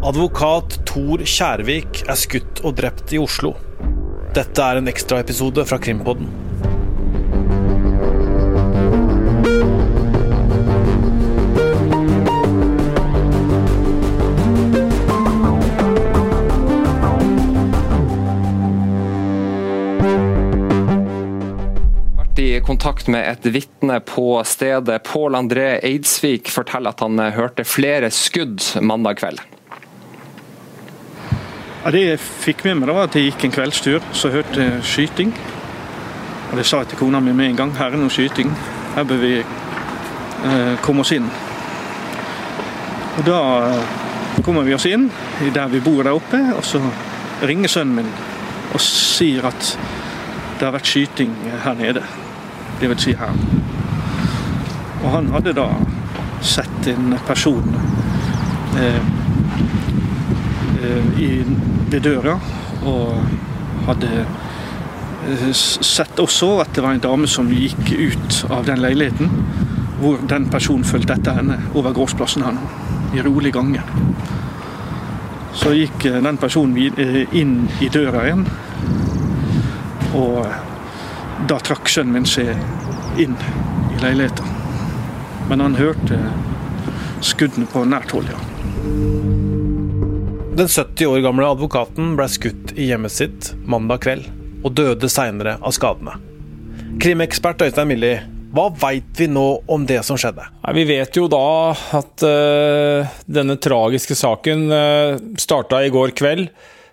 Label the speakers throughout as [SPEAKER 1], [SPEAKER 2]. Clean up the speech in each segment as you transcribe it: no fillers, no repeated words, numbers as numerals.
[SPEAKER 1] Advokat Tor Kjærvik skutt og drept I Oslo. Dette en ekstra episode fra Krimpodden.
[SPEAKER 2] I kontakt med et vittne på stedet. Pål André Eidsvik forteller at han hørte flere skudd mandag kveld.
[SPEAKER 3] Ja, det jeg fikk med meg da var at jeg gikk en kveldstur, så hørte jeg skyting. Og det sa jeg til kona mi med en gang, her noe skyting, her bør vi komme oss inn. Og da kommer vi oss inn, der vi bor der oppe, og så ringer sønnen min og sier at det har vært skyting her nede. Det vil si her. Og han hadde da sett en person ved døra, og hadde sett også at det var en dame som gikk ut av den leiligheten, hvor den personen følte etter henne over gårdsplassen her nå, I rolig gange. Så gikk den personen inn I døra igjen, og da trakk sønnen min seg inn I leiligheten. Men han hørte skuddene på nært hold, ja.
[SPEAKER 1] Den 70 år gamle advokaten ble skutt I hjemmet sitt mandag kveld, og døde senere av skadene. Krimekspert Øystein Millie, hva vet vi nå om det som skjedde?
[SPEAKER 4] Vi vet jo da at denne tragiske saken startet I går kveld.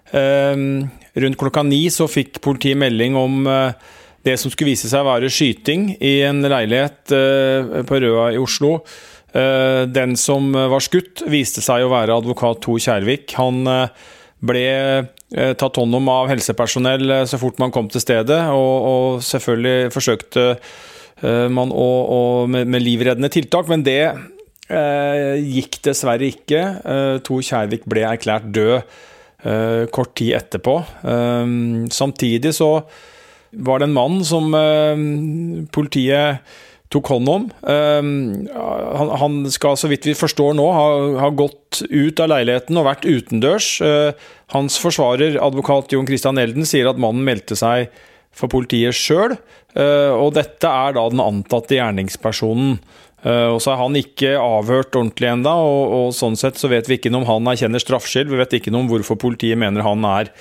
[SPEAKER 4] Rundt klokka 9 så fikk politiet melding om det som skulle vise seg å være skyting I en leilighet på Røa I Oslo. Den som var skutt viste seg å være advokat Tor Kjærvik. Han ble tatt hånd om av helsepersonell så fort man kom til stedet, og selvfølgelig forsøkte man med livreddende tiltak, men det gikk dessverre ikke. Tor Kjærvik ble erklært død kort tid etterpå. Samtidig så var det en mann som politiet tok hånd om. Han skal, så vidt vi forstår nå, ha gått ut av leiligheten og vært utendørs. Hans forsvarer, advokat Jon Christian Elden, sier at mannen meldte seg for politiet selv, og dette da den antatte gjerningspersonen. Og så han ikke avhørt ordentlig enda, og sånn sett så vet vi ikke noe om han erkjenner straffskyld, vi vet ikke noe om hvorfor politiet mener han er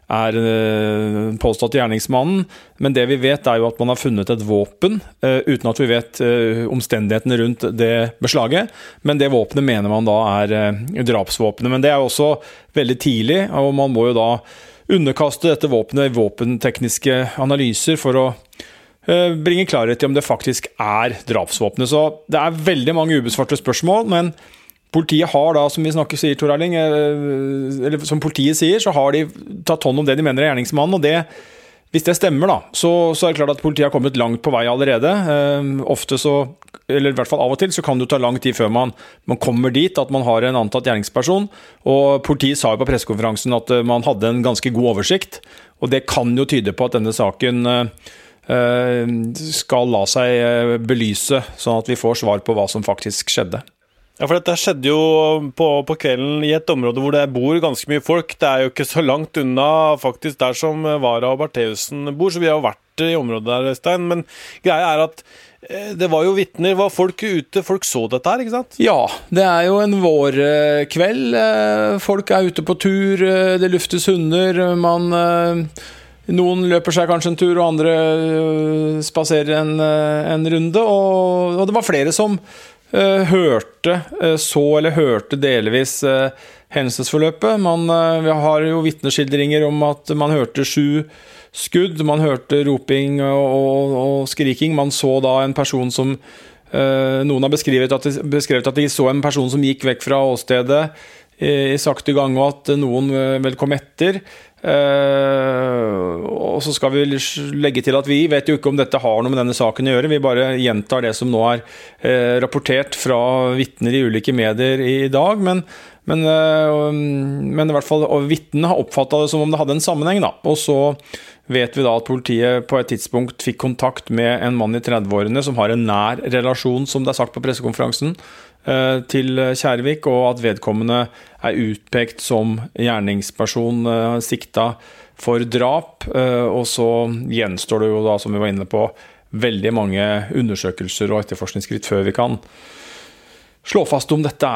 [SPEAKER 4] påstått gjerningsmannen, men det vi vet jo at man har funnet et våpen, uten at vi vet omstendighetene rundt det beslaget, men det våpenet mener man da drapsvåpenet, men det også veldig tidlig, og man må jo da underkaste dette våpenet I våpentekniske analyser for å bringe klarhet I om det faktisk drapsvåpenet. Så det veldig mange ubesvarte spørsmål, men politiet har da, som vi sier, Tor Erling, eller som politiet sier, så har de tatt hånd om det de mener gjerningsmannen, og det, hvis det stemmer da, så det klart at politiet har kommet langt på vei allerede. Ofte så, eller I hvert fall av og til, så kan det ta lang tid før man kommer dit, at man har en antatt gjerningsperson, og politiet sa jo på pressekonferansen at man hadde en ganske god oversikt, og det kan jo tyde på at denne saken skal la seg belyse, sånn at vi får svar på hva som faktisk skjedde.
[SPEAKER 1] Ja, for dette skjedde jo på kvelden I et område hvor det bor ganske mye folk. Det jo ikke så langt unna faktisk der som Vara og Bertheussen bor, så vi har jo vært I området der, Øystein. Men greia at det var jo vittner, var folk ute, folk så dette her, ikke sant?
[SPEAKER 4] Ja, det jo en vårkveld. Folk ute på tur, det luftes hunder, noen løper seg kanskje en tur, og andre spaserer en runde, og det var flere som hørte delvis hendelsesforløpet. Vi har jo vittneskildringer om at man hørte 7 skudd, man hørte roping og skriking. Man så da en person som noen har beskrevet at de så en person som gikk vekk fra åstedet I sakte gang, og at noen vel kom etter. Og så skal vi legge til at vi vet jo ikke om dette har noe med denne saken å gjøre, vi bare gjentar det som nå rapportert fra vittner I ulike medier I dag, men I hvert fall vittnene har oppfattet det som om det hadde en sammenheng da, og så vet vi da at politiet på et tidspunkt fikk kontakt med en mann I 30-årene som har en nær relasjon, som det sagt på pressekonferansen, til Kjærvik, og at vedkommende utpekt som gjerningsperson sikta for drap. Og så gjenstår det jo da, som vi var inne på, veldig mange undersøkelser og etterforskningsskritt før vi kan slå fast om dette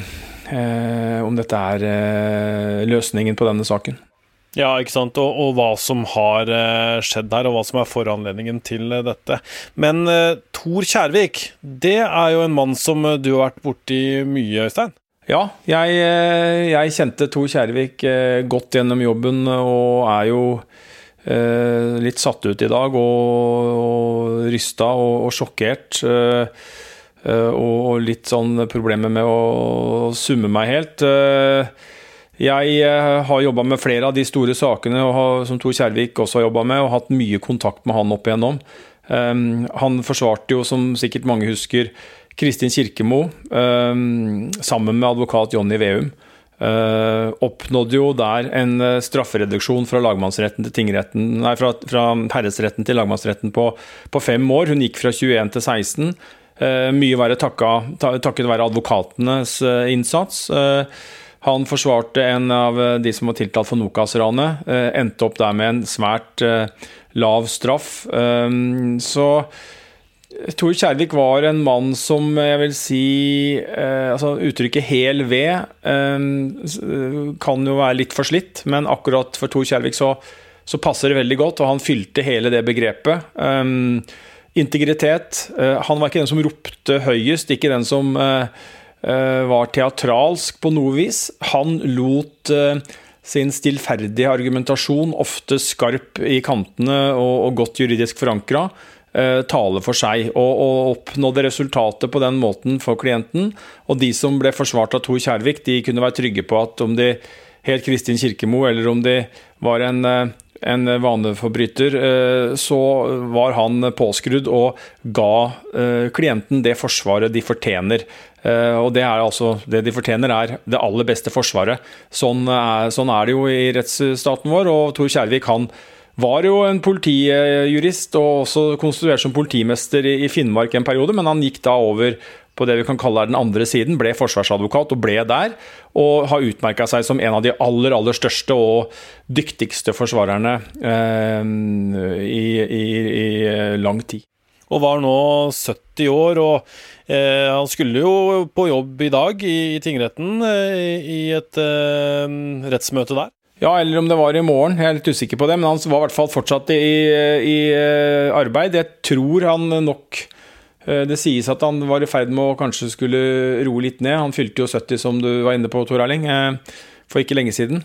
[SPEAKER 4] er løsningen på denne saken.
[SPEAKER 1] Ja, ikke sant, og hva som har skjedd her, og hva som er foranledningen til dette. Men Tor Kjærvik, det er jo en mann som du har vært borti mye, Øystein?
[SPEAKER 4] Ja, jeg kjente Tor Kjærvik godt gjennom jobben, og er jo litt satt ut i dag, og rystet og sjokkert, og litt sånn problemer med å summe meg helt. Jeg har jobbet med flere av de store sakene som Tor Kjærvik også har jobbet med, og hatt mye kontakt med han opp igjennom. Han forsvarte jo, som sikkert mange husker, Kristin Kirkemo sammen med advokat Jonny Veum. Oppnådde jo der en straffereduksjon fra lagmannsretten til fra herresretten til lagmannsretten på 5 år. Hun gikk fra 21 til 16. Mye var takket være advokatenes innsats. Han forsvarte en av de som var tiltalt for Nokas-ranet, endte opp der med en svært lav straff. Så Tor Kjærvik var en mann som jeg vil si, altså uttrykket hel ved kan jo være litt for slitt, men akkurat for Tor Kjærvik så passer det veldig godt, og han fylte hele det begrepet. Integritet, han var ikke den som ropte høyest, ikke den som var teatralsk på noe vis. Han lot sin stillferdige argumentasjon, ofte skarp i kantene og godt juridisk forankret, tale for seg, og oppnådde resultatet på den måten for klienten. Og de som ble forsvart av Tor Kjærvik, de kunne være trygge på at om de het Kristin Kirkemo, eller om de var en vaneforbryter, så var han påskrudd og ga klienten det forsvaret de fortjener. Og det er altså, det de fortjener er det aller beste forsvaret. Sånn er det jo i rettsstaten vår, og Tor Kjærvik, han var jo en politijurist og også konstituert som politimester i Finnmark en periode, men han gikk da over på det vi kan kalle den andre siden, ble forsvarsadvokat og ble der, og har utmerket seg som en av de aller største og dyktigste forsvarerne i lang tid.
[SPEAKER 1] Og var nå 70 år, og han skulle jo på jobb i dag i tingretten i et rettsmøte der.
[SPEAKER 4] Ja, eller om det var i morgen, jeg er litt usikker på det, men han var i hvert fall fortsatt i arbeid. Jeg tror han nok, det sies at han var i ferd med å kanskje skulle roe litt ned. Han fylte jo 70, som du var inne på, Tor Erling, for ikke lenge siden.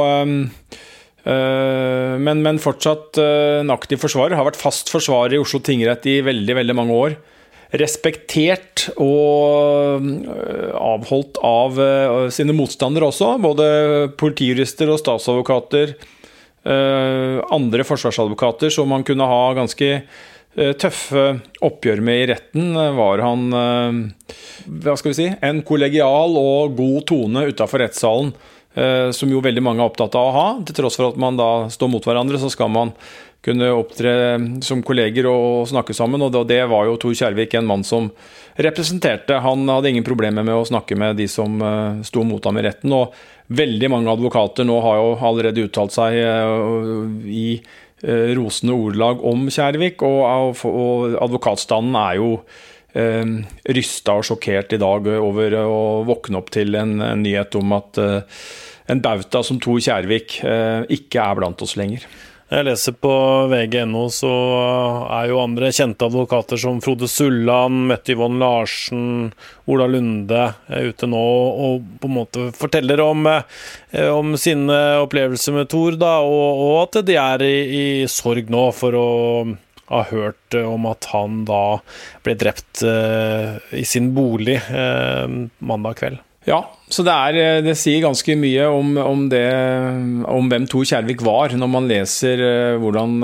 [SPEAKER 4] Men fortsatt en aktiv forsvarer, har vært fast forsvarer i Oslo tingrett i veldig, veldig mange år. Respektert og avholdt av sine motstandere også, både politijurister og statsadvokater, andre forsvarsadvokater som man kunne ha ganske tøffe oppgjør med i retten, var han, hva skal vi si, en kollegial og god tone utenfor rettssalen, som jo veldig mange er opptatt av å ha. Til tross for at man da står mot hverandre, så skal man kunne opptre som kolleger og snakke sammen, og det var jo Tor Kjærvik, en mann som representerte. Han hadde ingen problemer med å snakke med de som sto mot ham i retten, og veldig mange advokater nå har jo allerede uttalt seg i rosende ordlag om Kjærvik, og advokatstanden er jo rystet og sjokkert i dag over å våkne opp til en nyhet om at en bauta som Tor Kjærvik ikke er blant oss lenger.
[SPEAKER 1] Jeg leser på VG.no, så er jo andre kjente advokater som Frode Sulland, Mette Yvonne Larsen, Ola Lunde ute nå og på en måte forteller om sine opplevelser med Tor, da, og at de er i sorg nå for å ha hørt om at han da ble drept i sin bolig mandag kveld.
[SPEAKER 4] Ja, så det sier ganske mye om hvem Tor Kjærvik var, når man leser hvordan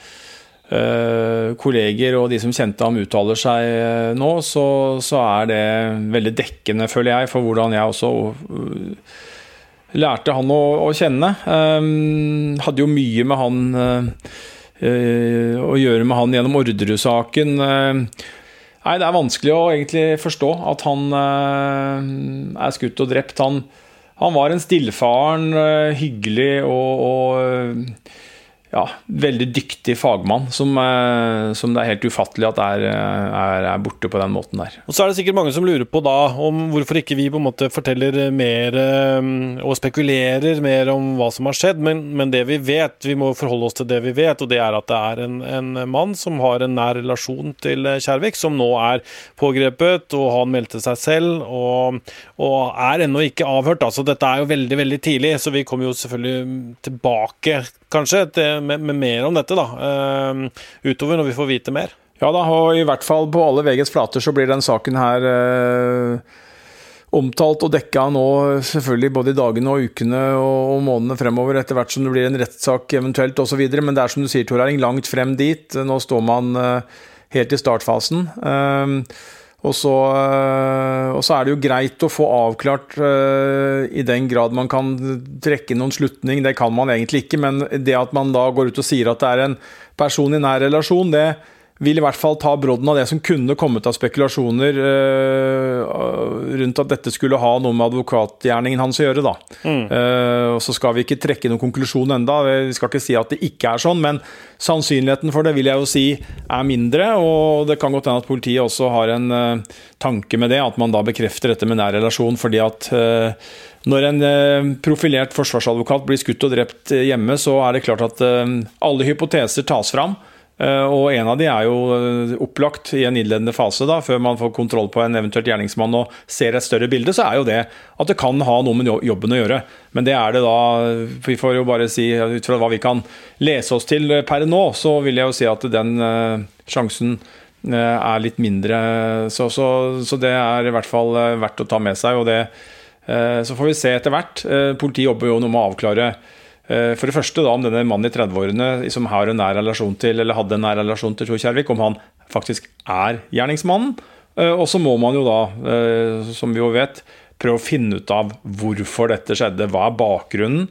[SPEAKER 4] kolleger og de som kjente ham uttaler seg nå, så er det veldig dekkende, føler jeg, for hvordan jeg også lærte han å kjenne. Hadde jo mye med han å gjøre med han gjennom Orderud-saken. Nei, det vanskelig å egentlig forstå at han skutt og drept. Han var en stillfaren, hyggelig og ja, veldig dyktig fagmann som det helt ufattelig at er borte på den måten der.
[SPEAKER 1] Og så det sikkert mange som lurer på da om hvorfor ikke vi på en måte forteller mer og spekulerer mer om hva som har skjedd, men det vi vet, vi må forholde oss til det vi vet, og det at det en mann som har en nær relasjon til Kjærvik, som nå pågrepet, og han meldte seg selv, og ennå ikke avhørt. Altså dette jo veldig, veldig tidlig, så vi kommer jo selvfølgelig tilbake kanskje med mer om dette da, utover når vi får vite mer.
[SPEAKER 4] Ja da, og i hvert fall på alle VGs flater så blir den saken her omtalt og dekket nå selvfølgelig både i dagene og ukene og månedene fremover etter hvert som det blir en rettssak eventuelt og så videre, men det som du sier, Tor Erling, langt frem dit. Nå står man helt i startfasen. Og så det jo greit å få avklart i den grad man kan trekke noen slutning, det kan man egentlig ikke, men det at man da går ut og sier at det en person i nær relasjon, det vil i hvert fall ta brodden av det som kunne kommet av spekulasjoner rundt at dette skulle ha noe med advokatgjerningen hans å gjøre da. Og så skal vi ikke trekke noen konklusjon enda, vi skal ikke si at det ikke sånn, men sannsynligheten for det vil jeg jo si mindre, og det kan godt hende at politiet også har en tanke med det, at man da bekrefter dette med nær relasjon, fordi at når en profilert forsvarsadvokat blir skutt og drept hjemme, så det klart at alle hypoteser tas fram, og en av de jo opplagt i en innledende fase da, før man får kontroll på en eventuelt gjerningsmann og ser et større bilde, så jo det at det kan ha noe med jobben å gjøre. Men det det da, vi får jo bare si ut fra hva vi kan lese oss til per nå, så vil jeg jo si at den sjansen litt mindre, så det i hvert fall verdt å ta med seg, og det, så får vi se etter hvert. Politiet jobber jo noe med å avklare for det første da, om denne mannen i 30-årene som har en nær relasjon til, eller hadde en nær relasjon til Tor Kjærvik, om han faktisk gjerningsmannen. Og så må man jo da, som vi jo vet, prøve å finne ut av hvorfor dette skjedde, hva bakgrunnen,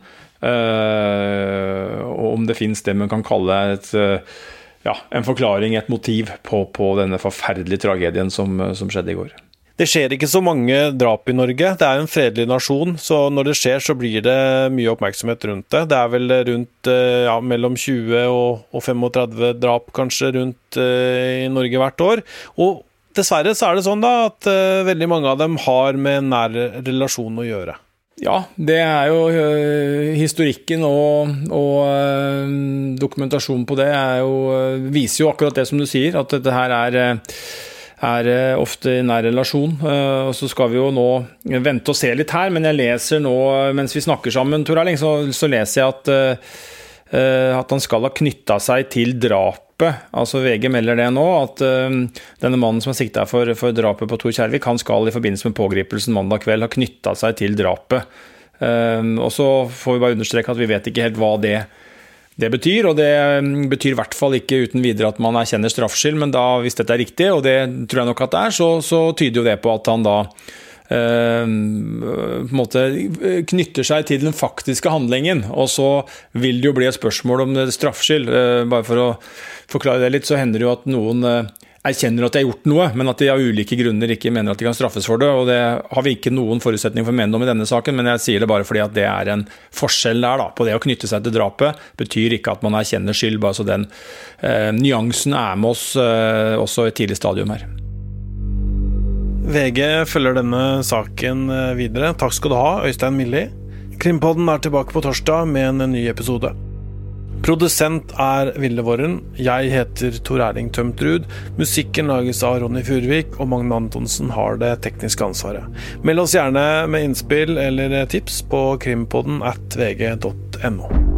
[SPEAKER 4] og om det finnes det man kan kalle en forklaring, et motiv på denne forferdelige tragedien som skjedde i går.
[SPEAKER 1] Det skjer ikke så mange drap i Norge. Det en fredelig nasjon, så når det skjer så blir det mye oppmerksomhet rundt det. Det vel rundt mellom 20 og 35 drap kanskje rundt i Norge hvert år. Og dessverre så det sånn da at veldig mange av dem har med nær relasjon å gjøre.
[SPEAKER 4] Ja, det jo historikken og dokumentasjon på det viser jo akkurat det som du sier, at dette her ofte i nær relasjon, og så skal vi jo nå vente og se litt her, men jeg leser nå, mens vi snakker sammen, Tor Erling, så leser jeg at han skal ha knyttet seg til drapet, altså VG melder det nå, at denne mannen som siktet for drapet på Tor Kjærvik, han skal i forbindelse med pågripelsen mandag kveld ha knyttet seg til drapet, og så får vi bare understreke at vi vet ikke helt hva det betyr, og det betyr i hvert fall ikke uten videre at man erkjenner straffskyld, men da, hvis dette riktig, og det tror jeg nok at det så tyder jo det på at han da på en måte knytter seg til den faktiske handlingen, og så vil det jo bli et spørsmål om straffskyld. Bare for å forklare det litt, så hender det jo at noen erkjenner at de har gjort noe, men at de av ulike grunner ikke mener at de kan straffes for det, og det har vi ikke noen forutsetning for å mene om i denne saken, men jeg sier det bare fordi at det en forskjell der da, på det å knytte seg til drapet, betyr ikke at man erkjenner skyld, bare så den nyansen med oss også i et tidlig stadium her.
[SPEAKER 1] VG følger denne saken videre. Takk skal du ha, Øystein Milli. Krimpodden tilbake på torsdag med en ny episode. Produsent Ville Våren. Jeg heter Tor Erling Tømtrud. Musikken lages av Ronny Furvik, og Magne Antonsen har det tekniske ansvaret. Meld oss gjerne med innspill eller tips på krimpodden@vg.no.